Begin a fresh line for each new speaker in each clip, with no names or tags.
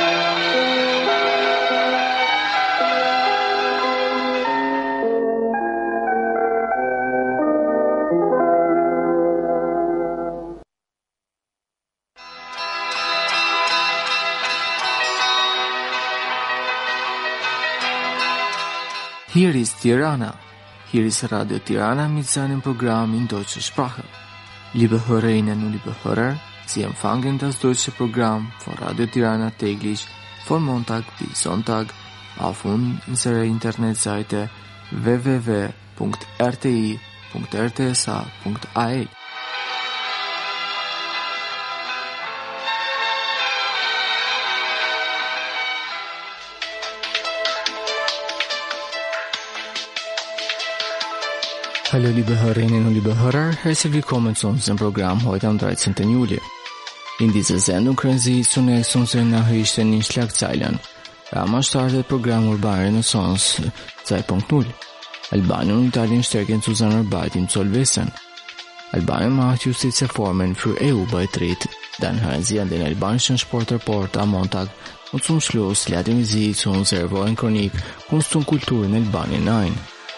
Hier ist Tirana. Hier ist Radio Tirana mit seinem Programm in deutscher Sprache. Liebe Hörerinnen und liebe Hörer, Sie empfangen das deutsche Programm von Radio Tirana täglich von Montag bis Sonntag auf unserer Internetseite www.rti.rtsa.at. Hallo liebe Hörerinnen und liebe Hörer, herzlich willkommen zu unserem Programm heute am 13. Juli. In dieser Sendung können Sie zunächst unsere Nachrichten in Schlagzeilen. Rama startet Programm Urbane Renaissance 2.0. Albanien und Italien stärken Zusammenarbeit im Zollwesen. Albanien macht Justizreformen für EU-Beitritt. Dann hören Sie an den albanischen Sportreport am Montag und zum Schluss laden wir Sie zu unserer Wochenchronik Kunst und Kultur in Albanien ein.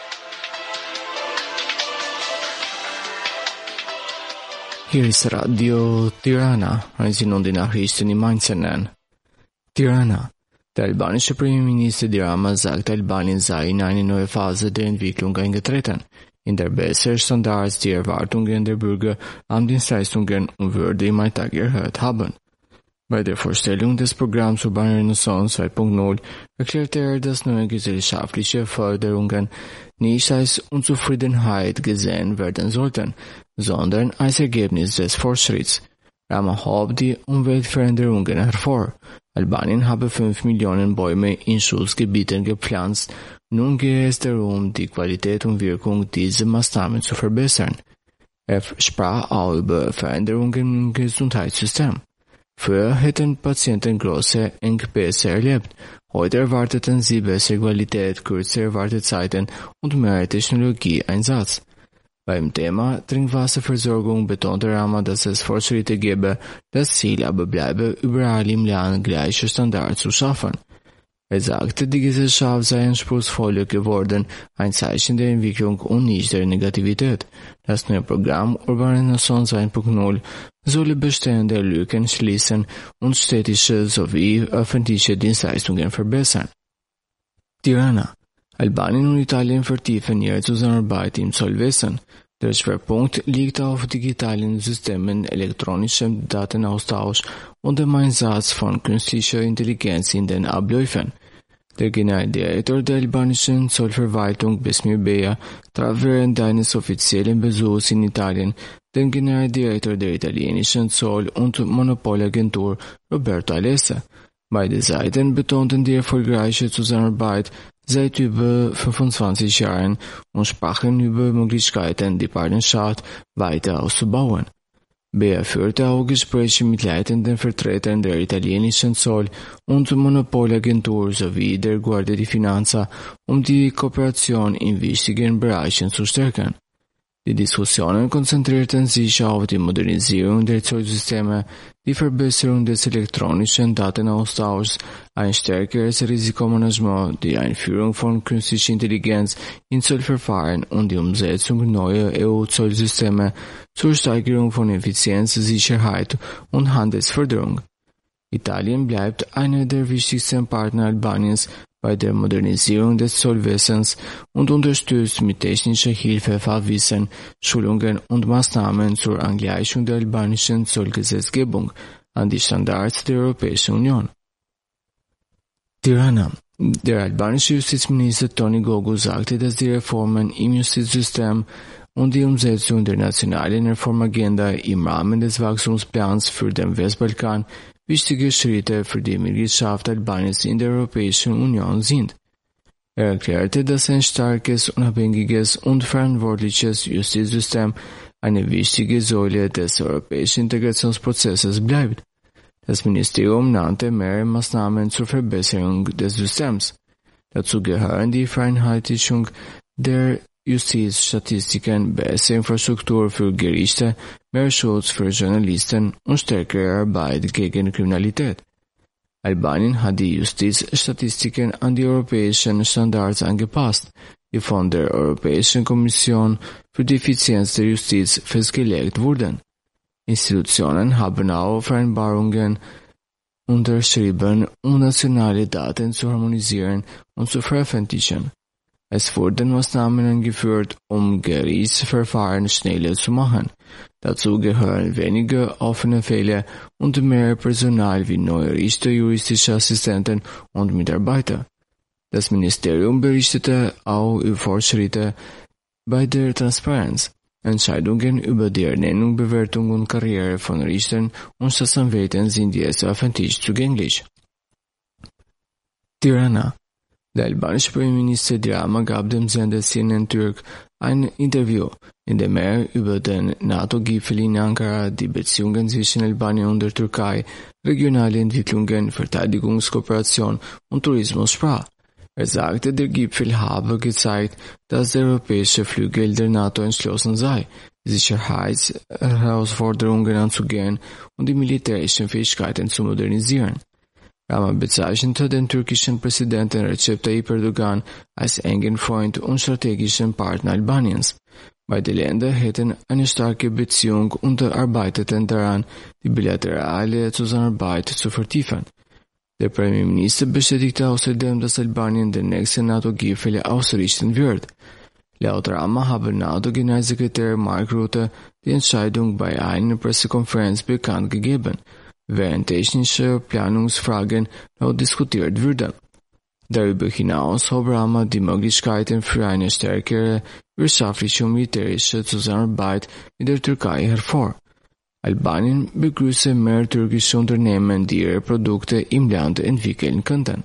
Hier ist Radio Tirana, hören Sie nun die Nachrichten im Einzelnen. Tirana. Der albanische Premierminister Rama sagt, Albanien sei in eine neue Phase der Entwicklung eingetreten, in der bessere Standards die Erwartungen der Bürger an Dienstleistungen und Würde im Alltag erhöht haben. Bei der Vorstellung des Programms Urbane Renaissance 2.0 erklärte er, dass neue gesellschaftliche Förderungen nicht als Unzufriedenheit gesehen werden sollten, sondern als Ergebnis des Fortschritts. Rama hob die Umweltveränderungen hervor. Albanien habe 5 Millionen Bäume in Schutzgebieten gepflanzt. Nun gehe es darum, die Qualität und Wirkung dieser Maßnahmen zu verbessern. Er sprach auch über Veränderungen im Gesundheitssystem. Früher hätten Patienten große Engpässe erlebt. Heute erwarteten sie bessere Qualität, kürzere Wartezeiten und mehr Technologieeinsatz. Beim Thema Trinkwasserversorgung betonte Rama, dass es Fortschritte gebe, das Ziel aber bleibe, überall im Land gleiche Standards zu schaffen. Er sagte, die Gesellschaft sei anspruchsvoller geworden, ein Zeichen der Entwicklung und nicht der Negativität. Das neue Programm Urbane Renaissance 1.0 solle bestehende Lücken schließen und städtische sowie öffentliche Dienstleistungen verbessern. Tirana. Albanien und Italien vertiefen ihre Zusammenarbeit im Zollwesen. Der Schwerpunkt liegt auf digitalen Systemen, elektronischem Datenaustausch und dem Einsatz von künstlicher Intelligenz in den Abläufen. Der Generaldirektor der albanischen Zollverwaltung Besmir Beja traf während eines offiziellen Besuchs in Italien den Generaldirektor der italienischen Zoll- und Monopolagentur Roberto Alessa. Beide Seiten betonten die erfolgreiche Zusammenarbeit seit über 25 Jahren und sprachen über Möglichkeiten, die Partnerschaft weiter auszubauen. Bea führte auch Gespräche mit leitenden Vertretern der italienischen Zoll- und Monopolagentur sowie der Guardia di Finanza, um die Kooperation in wichtigen Bereichen zu stärken. Die Diskussionen konzentrierten sich auf die Modernisierung der Zollsysteme, die Verbesserung des elektronischen Datenaustauschs, ein stärkeres Risikomanagement, die Einführung von künstlicher Intelligenz in Zollverfahren und die Umsetzung neuer EU-Zollsysteme zur Steigerung von Effizienz, Sicherheit und Handelsförderung. Italien bleibt einer der wichtigsten Partner Albaniens bei der Modernisierung des Zollwesens und unterstützt mit technischer Hilfe Fachwissen, Schulungen und Maßnahmen zur Angleichung der albanischen Zollgesetzgebung an die Standards der Europäischen Union. Tirana. Der albanische Justizminister Tony Gogu sagte, dass die Reformen im Justizsystem und die Umsetzung der nationalen Reformagenda im Rahmen des Wachstumsplans für den Westbalkan wichtige Schritte für die Mitgliedschaft Albaniens in der Europäischen Union sind. Er erklärte, dass ein starkes, unabhängiges und verantwortliches Justizsystem eine wichtige Säule des europäischen Integrationsprozesses bleibt. Das Ministerium nannte mehrere Maßnahmen zur Verbesserung des Systems. Dazu gehören die Vereinheitlichung der Justizstatistiken, bessere Infrastruktur für Gerichte, mehr Schutz für Journalisten und stärkere Arbeit gegen Kriminalität. Albanien hat die Justizstatistiken an die europäischen Standards angepasst, die von der Europäischen Kommission für die Effizienz der Justiz festgelegt wurden. Institutionen haben auch Vereinbarungen unterschrieben, um nationale Daten zu harmonisieren und zu veröffentlichen. Es wurden Maßnahmen eingeführt, um Gerichtsverfahren schneller zu machen. Dazu gehören weniger offene Fälle und mehr Personal wie neue Richter, juristische Assistenten und Mitarbeiter. Das Ministerium berichtete auch über Fortschritte bei der Transparenz. Entscheidungen über die Ernennung, Bewertung und Karriere von Richtern und Staatsanwälten sind jetzt öffentlich zugänglich. Tirana. Der albanische Premierminister Dirama gab dem Sender CNN Türk ein Interview, in dem er über den NATO-Gipfel in Ankara, die Beziehungen zwischen Albanien und der Türkei, regionale Entwicklungen, Verteidigungskooperation und Tourismus sprach. Er sagte, der Gipfel habe gezeigt, dass der europäische Flügel der NATO entschlossen sei, die Sicherheitsherausforderungen anzugehen und die militärischen Fähigkeiten zu modernisieren. Rama bezeichnete den türkischen Präsidenten Recep Tayyip Erdogan als engen Freund und strategischen Partner Albaniens. Beide Länder hätten eine starke Beziehung und arbeiteten daran, die bilaterale Zusammenarbeit zu vertiefen. Der Premierminister bestätigte außerdem, dass Albanien den nächsten NATO-Gipfel ausrichten wird. Laut Rama habe NATO-Generalsekretär Mark Rutte die Entscheidung bei einer Pressekonferenz bekannt gegeben, während technische Planungsfragen noch diskutiert würden. Darüber hinaus hob Rama die Möglichkeiten für eine stärkere wirtschaftliche und militärische Zusammenarbeit mit der Türkei hervor. Albanien begrüße mehr türkische Unternehmen, die ihre Produkte im Land entwickeln könnten.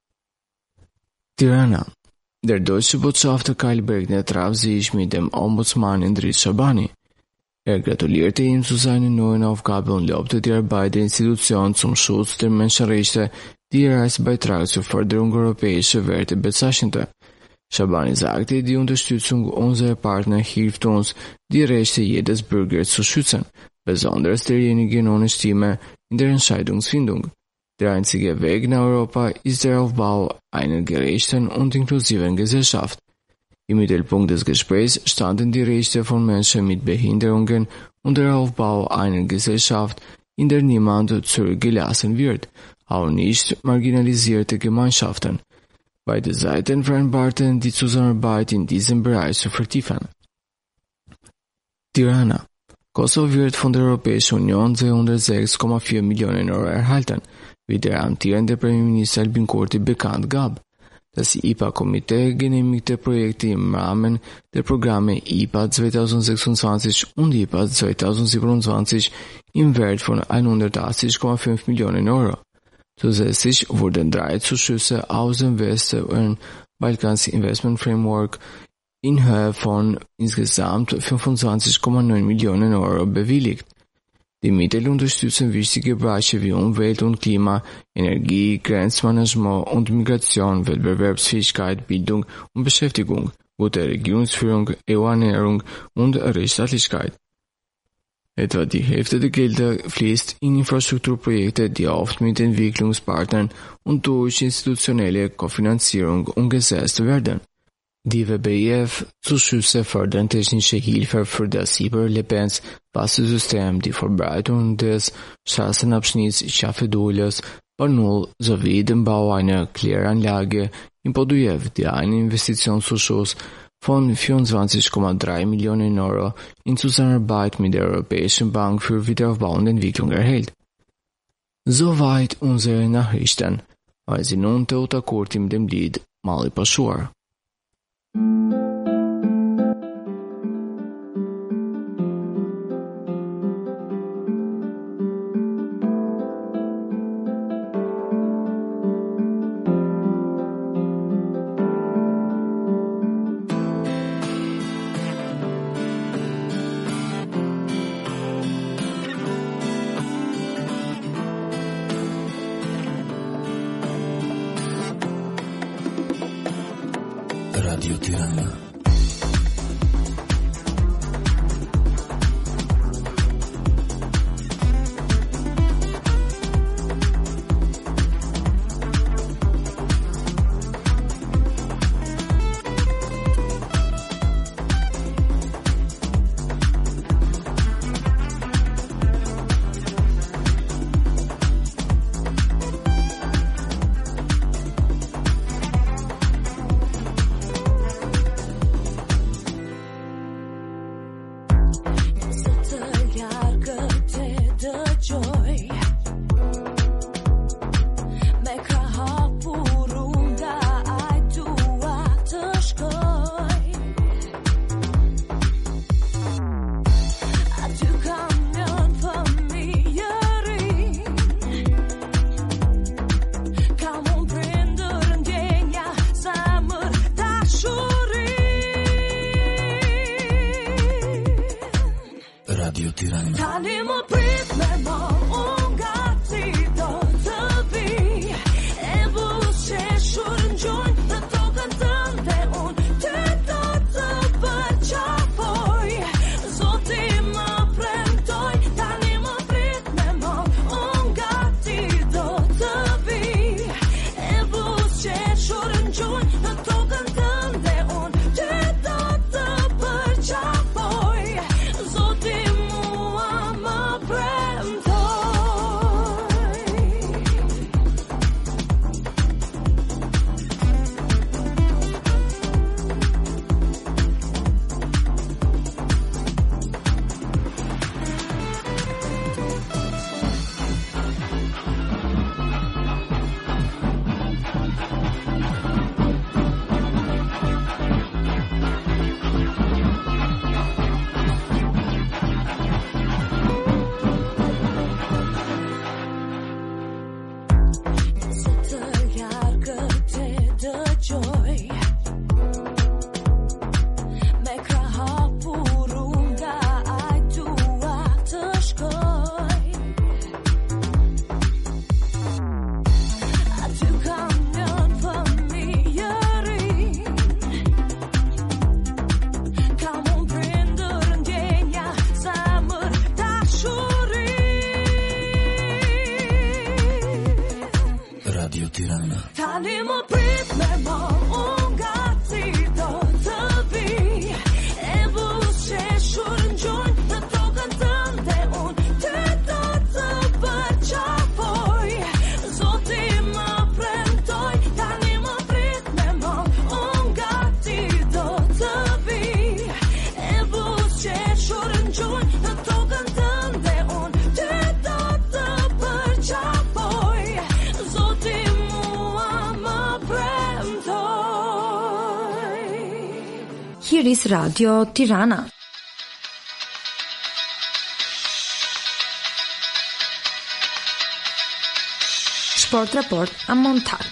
Tirana. Der deutsche Botschafter Kyle Bergner traf sich mit dem Ombudsmann Idris Shabani. Er gratulierte ihm zu seiner neuen Aufgabe und lobte die Arbeit der Institution zum Schutz der Menschenrechte, die er als Beitrag zur Förderung europäischer Werte bezeichnete. Shabani sagte, die Unterstützung unserer Partner hilft uns, die Rechte jedes Bürgers zu schützen, besonders derjenigen ohne Stimme in der Entscheidungsfindung. Der einzige Weg nach Europa ist der Aufbau einer gerechten und inklusiven Gesellschaft. Im Mittelpunkt des Gesprächs standen die Rechte von Menschen mit Behinderungen und der Aufbau einer Gesellschaft, in der niemand zurückgelassen wird, auch nicht marginalisierte Gemeinschaften. Beide Seiten vereinbarten, die Zusammenarbeit in diesem Bereich zu vertiefen. Tirana. Kosovo wird von der Europäischen Union 206,4 Millionen Euro erhalten, wie der amtierende Premierminister Albin Kurti bekannt gab. Das IPA-Komitee genehmigte Projekte im Rahmen der Programme IPA 2026 und IPA 2027 im Wert von 180,5 Millionen Euro. Zusätzlich wurden 3 Zuschüsse aus dem Western Balkans Investment Framework in Höhe von insgesamt 25,9 Millionen Euro bewilligt. Die Mittel unterstützen wichtige Bereiche wie Umwelt und Klima, Energie, Grenzmanagement und Migration, Wettbewerbsfähigkeit, Bildung und Beschäftigung, gute Regierungsführung, EU-Annäherung und Rechtsstaatlichkeit. Etwa die Hälfte der Gelder fließt in Infrastrukturprojekte, die oft mit Entwicklungspartnern und durch institutionelle Kofinanzierung umgesetzt werden. Die WBIF-Zuschüsse fördern technische Hilfe für das Cyberlebenswassersystem, die Vorbereitung des Straßenabschnitts Schaffe-Dulas-Barnul sowie den Bau einer Kläranlage in Podujew, die einen Investitionszuschuss von 24,3 Millionen Euro in Zusammenarbeit mit der Europäischen Bank für Wiederaufbau und Entwicklung erhält. Soweit unsere Nachrichten. Wir sind nun Teuta Kurti mit dem Lied Mali Pashur.
Radio Tirana. Radio Tirana.
Tani më prit me më, unë gati do të vi. E buzëqeshur në gjunjë, në tokën tënde unë ty do të përqafoj. Zoti më premtoj, tani më prit me më, unë gati do të vi. E buzëqeshur në gjunjë, në tokën tënde unë ty do të përqafoj. Zoti mua më premtoj.
Here is Radio Tirana. Sport Report Amon Tak.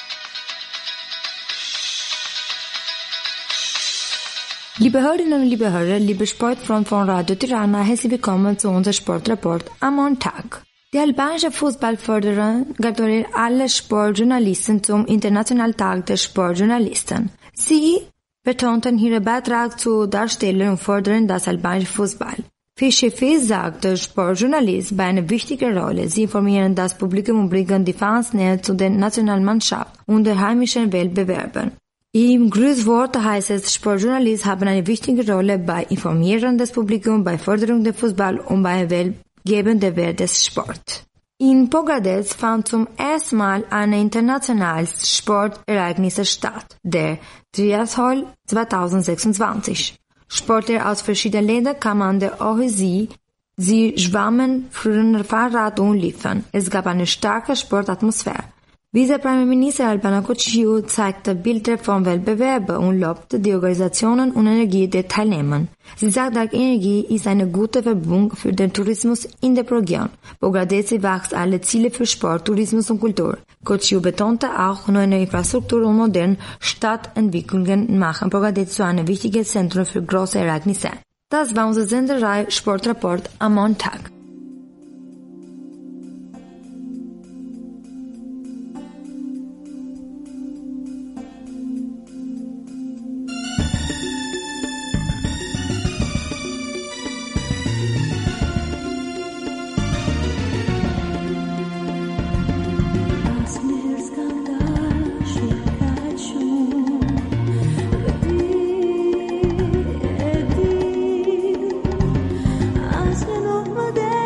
Liebe Hörerinnen und liebe Hörer, liebe Sportfreunde von Radio Tirana, herzlich willkommen zu unserem Sportreport am Montag. Die albanische Fußballförderin gratuliert alle Sportjournalisten zum Internationalen Tag der Sportjournalisten. Sie betonten ihre Beitrag zur Darstellung und fördern das albanische Fußball. Für Chefs sagt der Sportjournalist bei einer wichtigen Rolle. Sie informieren das Publikum und bringen die Fans näher zu der Nationalmannschaft und der heimischen Wettbewerben. Im Grußwort heißt es, Sportjournalisten haben eine wichtige Rolle bei Informieren des Publikums, bei Förderung des Fußball und bei Weltgeben der Wert des Sports. In Pogradec fand zum ersten Mal ein internationales Sportereignis statt, der Triathlon 2026. Sportler aus verschiedenen Ländern kamen an der OHC. Sie schwammen, fuhren Fahrrad und liefen. Es gab eine starke Sportatmosphäre. Vizepremierminister Albana Kociu zeigte Bilder von Wettbewerben und lobte die Organisationen und Energie der Teilnehmer. Sie sagt, dass Energie ist eine gute Verbindung für den Tourismus in der Region. Pogradec wächst alle Ziele für Sport, Tourismus und Kultur. Kociu betonte auch, neue Infrastruktur und moderne Stadtentwicklungen machen Pogradec zu einem wichtigen Zentrum für große Ereignisse. Das war unsere Senderei Sportrapport am Montag.
Asme noch mal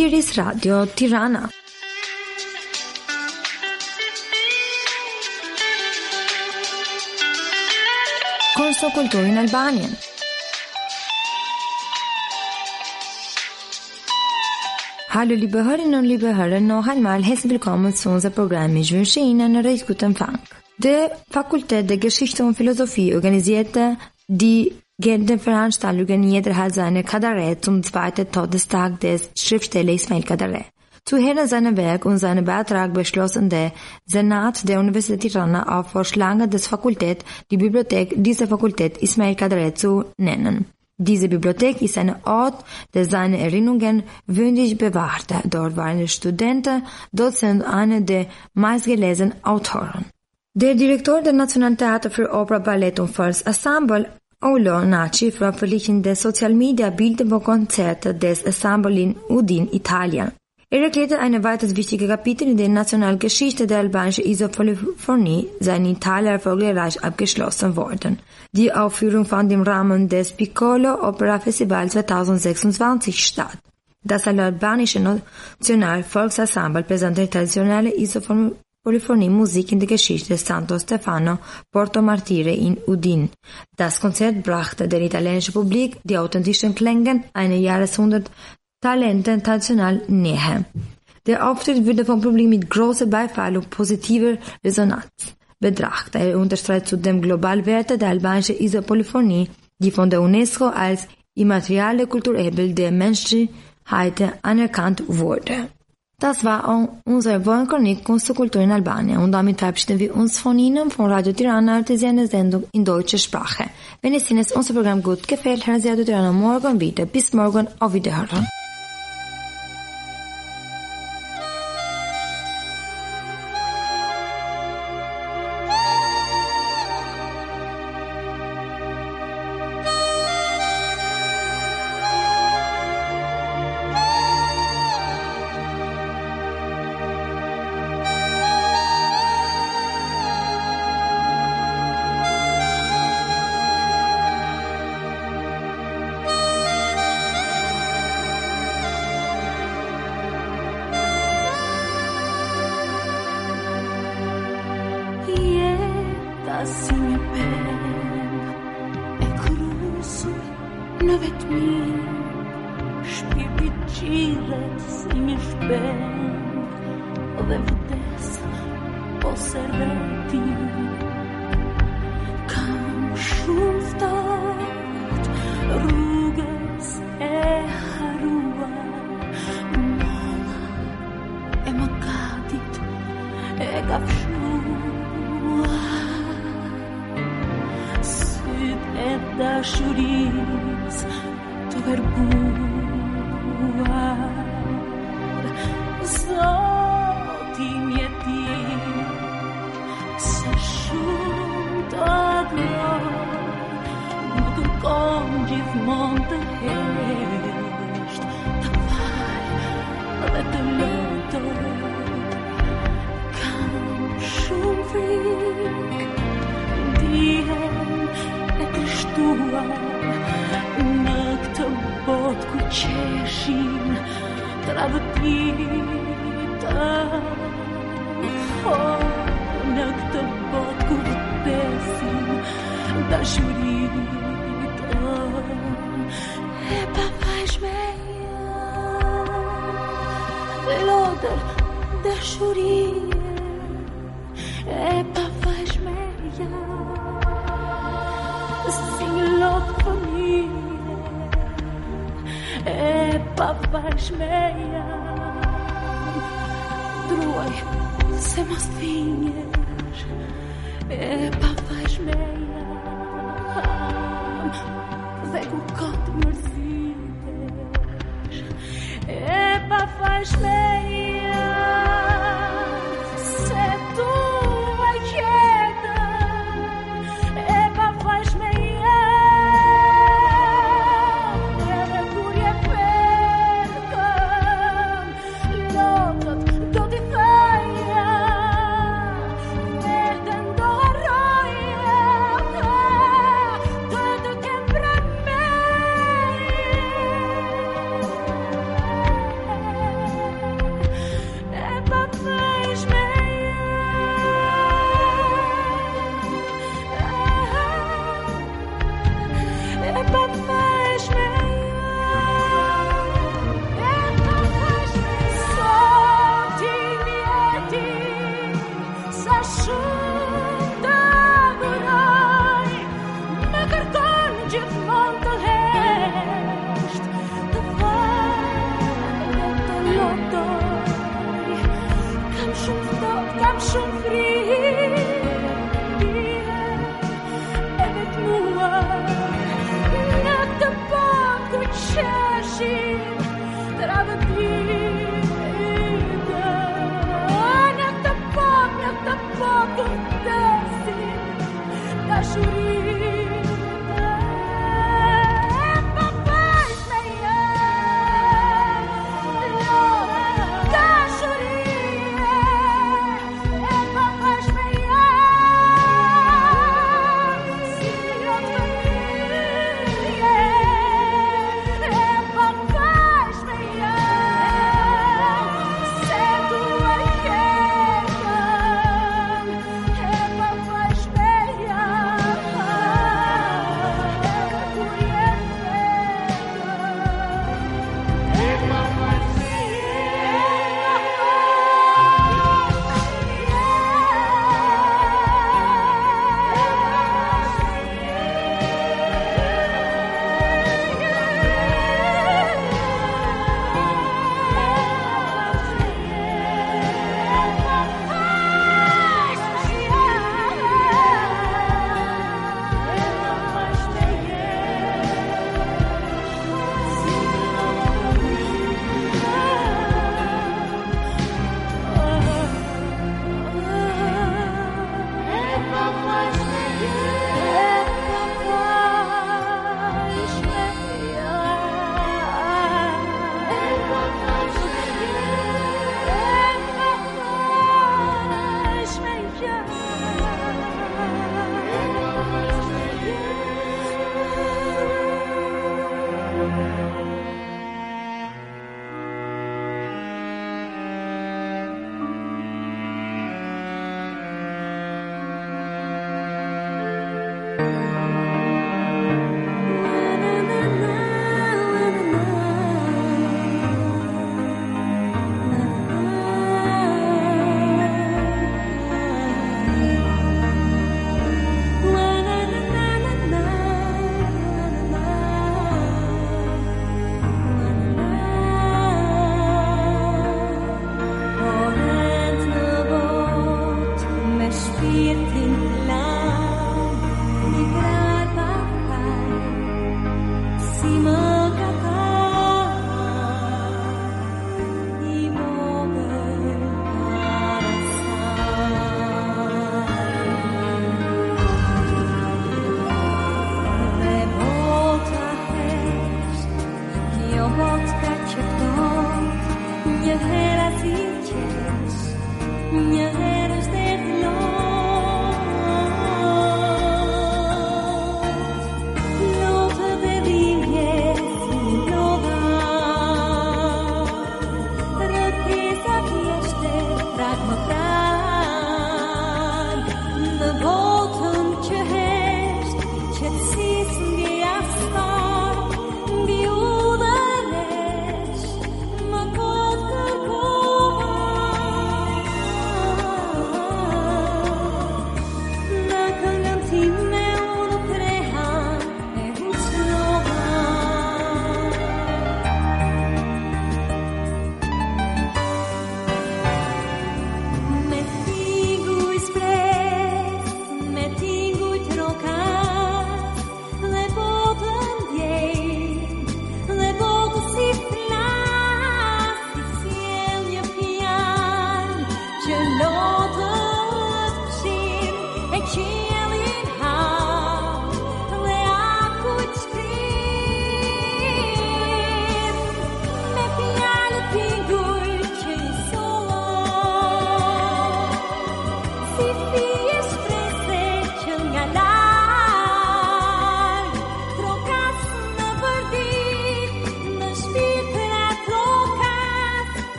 Tiris Radio Tirana. Corso Kultur in Albanien. Hallo liebe Hörerinnen und liebe Hörer, noch einmal herzlich willkommen zu unserem Programm Ich wünsche Ihnen einen recht guten Empfang. Der Fakultät der Geschichte und Philosophie organisierte die Veranstaltungen jeder hat seine Kabarett zum zweiten Todestag des Schriftstellers Ismail Kadare. Zu Hören seinem Werk und seinem Beitrag beschlossen der Senat der Universität Tirana auf Vorschlag des Fakultät die Bibliothek dieser Fakultät Ismail Kadare zu nennen. Diese Bibliothek ist ein Ort, der seine Erinnerungen würdig bewahrte. Dort waren Studenten, Dozenten und einer der meistgelesenen Autoren. Der Direktor der Nationalen Theater für Opera, Ballett und Volksensemble, Olo Naci, veröffentlichte in den Social Media Bilder von Konzerten des Ensemble in Udine, Italien. Erklärte ein weiteres wichtiges Kapitel in der Nationalgeschichte der albanischen Isopolyphonie, sei in Italien erfolgreich abgeschlossen worden. Die Aufführung fand im Rahmen des Piccolo Opera Festival 2026 statt. Das albanische National-Volksensemble präsentiert traditionelle Isopolyphonie-Musik in der Geschichte des Santo Stefano Porto Martire in Udine. Das Konzert brachte der italienischen Publik die authentischen Klänge einer Jahrhundert Talenten traditionell näher. Der Auftritt wurde vom Publikum mit großer Beifall und positiver Resonanz betrachtet. Er unterstreicht zudem globale Werte der albanischen Isopolyphonie, die von der UNESCO als immaterielle Kulturerbe der Menschheit anerkannt wurde. Das war auch unsere Wochenchronik Kunst und Kultur in Albanien und damit verabschieden wir uns von Ihnen von Radio Tirana als eine Sendung in deutscher Sprache. Wenn es Ihnen unser Programm gut gefällt, hören Sie Radio Tirana morgen wieder. Bis morgen, auf Wiederhören.
See my